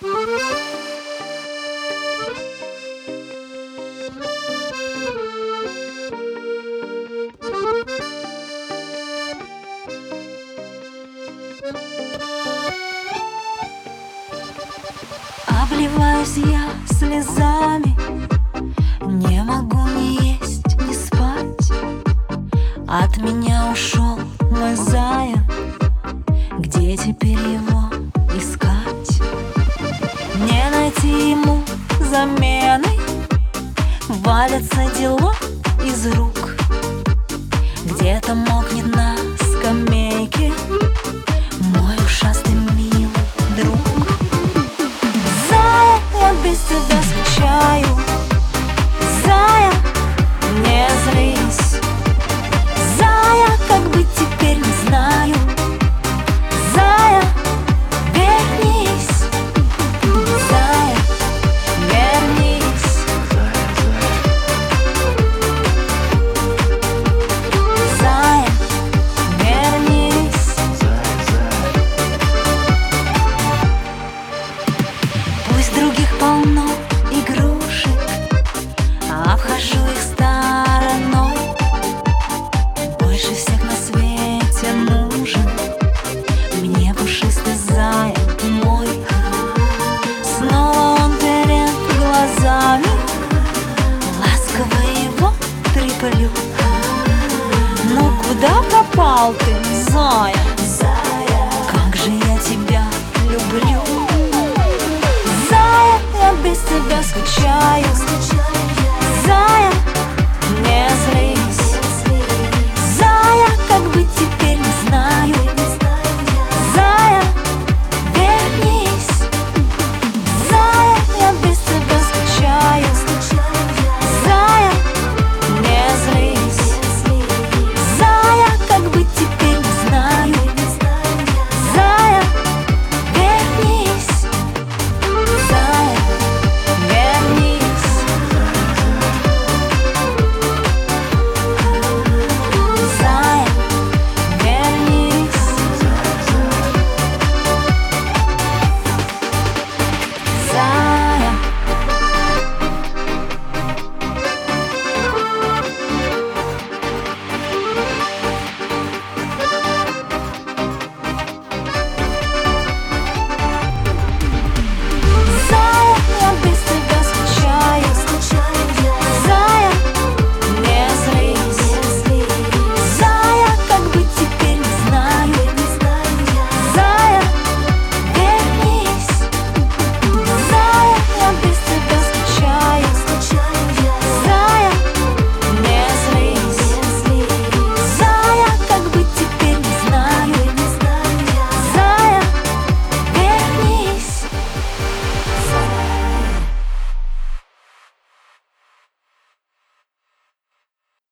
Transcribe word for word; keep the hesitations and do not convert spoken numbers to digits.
Обливаюсь я слезами, не могу ни есть, ни спать. От меня ушел мой зая, где теперь его искать? Не найти ему замены, валятся дела из рук. Где-то мокнет на скамейке мой ушастый милый друг. Зая, я без тебя скучаю, зая, не злись. Зая, как быть теперь не знаю, зая, вернись. Зая, вернись. Зая, вернись. Пусть других полно игрушек, а обхожу их стороной. Больше всех на свете нужен мне пушистый зая мой. Снова он перед глазами, ласково его треплю. Ну куда пропал ты, зая?